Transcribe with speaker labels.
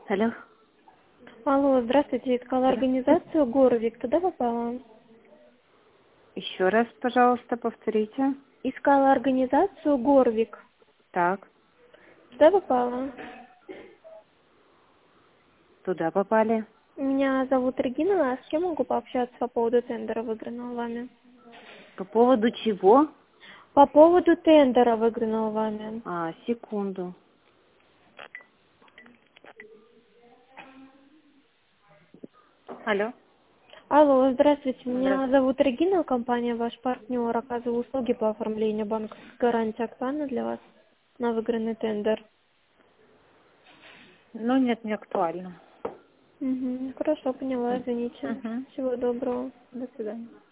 Speaker 1: Алло.
Speaker 2: Алло, здравствуйте, искала
Speaker 1: Здравствуйте.
Speaker 2: организацию Горовик, туда попала?
Speaker 1: Еще раз, пожалуйста, повторите.
Speaker 2: Искала организацию Горвик,
Speaker 1: Так,
Speaker 2: туда попала?
Speaker 1: туда попали.
Speaker 2: Меня зовут Регина, а с кем могу пообщаться по поводу тендера, выигранного вами?
Speaker 1: По поводу чего?
Speaker 2: По поводу тендера, выигранного вами.
Speaker 1: Секунду. Алло.
Speaker 2: Алло, здравствуйте, меня
Speaker 1: Здравствуйте.
Speaker 2: зовут Регина, компания «Ваш партнер», оказываю услуги по оформлению банковской гарантии актуальна для вас на выигранный тендер.
Speaker 1: Ну, нет, не актуально.
Speaker 2: Угу, хорошо, поняла, извините.
Speaker 1: Угу.
Speaker 2: Всего доброго.
Speaker 1: До свидания.